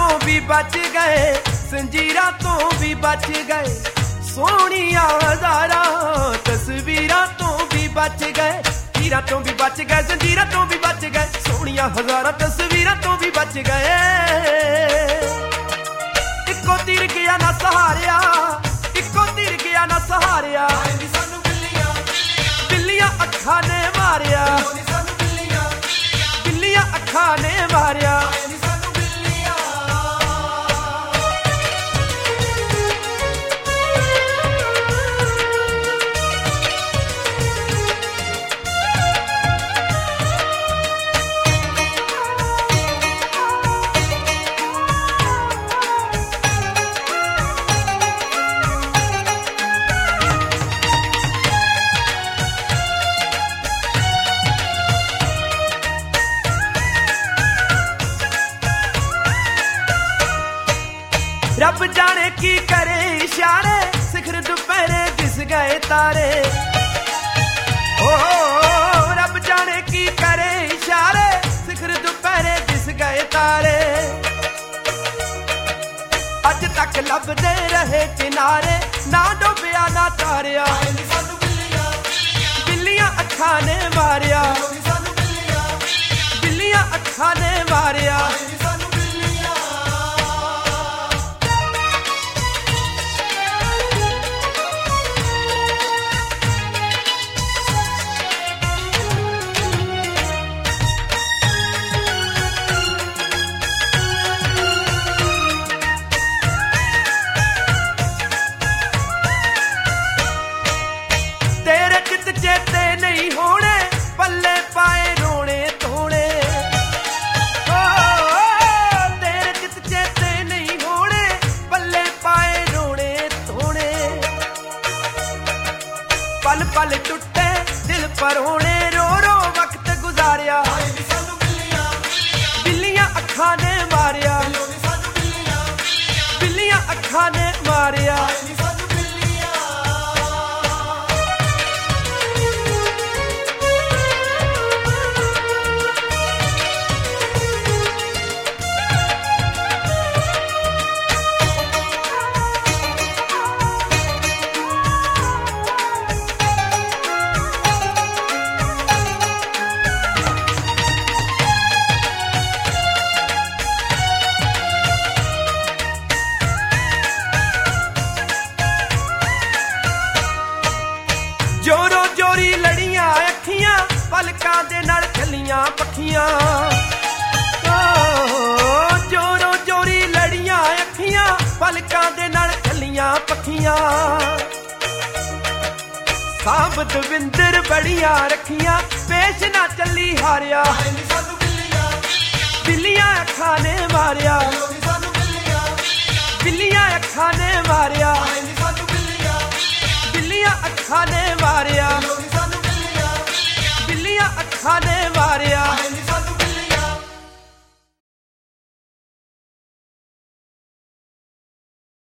भी बच गए, संजीरा तो भी बच गए, सोनिया हजारा तस्वीरां तो भी बच गए, हीरा तो भी बच गए, जंजीरा तो भी बच गए, सोनिया हजारा तस्वीरां तो भी बच गए। इको तीर गया ना सहारिया, इको तीर गया ना सहारिया, बिल्लियां अखा ने मारिया, बिल्लियां अखा ने मारिया। रब जाने की करे इशारे, शिखर दोपहरे दिस गए तारे। ओ रब जाने की करे इशारे, शिखर दोपहरे दिस गए तारे। अज तक लभदे रहे किनारे, ना डुबिया ना तारिया, बिल्लियां अखा ने मारिया, बिल्लियां अखा ने मारिया। तेरे चित चेते नहीं होने, पल्ले पाए रोने धोने। ओ तेरे चित चेते नहीं होने, पल्ले पाए रोने धोने। पल पल टुटे दिल पर होने, रो रो वक्त गुजारिया, बिल्लियां अखा ने मारिया, बिल्लियां अखा ने मारिया। जोरो जोरी लड़ियां अखियां, पलकां दे नाल खलियां पखियां। जोरो जोरी लड़ियां अखियां, पलकां दे नाल खलियां पखियां। सांभ दविंदर बड़ियां रखियां, पेश ना चली हारिया, बिल्लियां अखा ने मारिया, बिल्लियां अखा ने मारिया।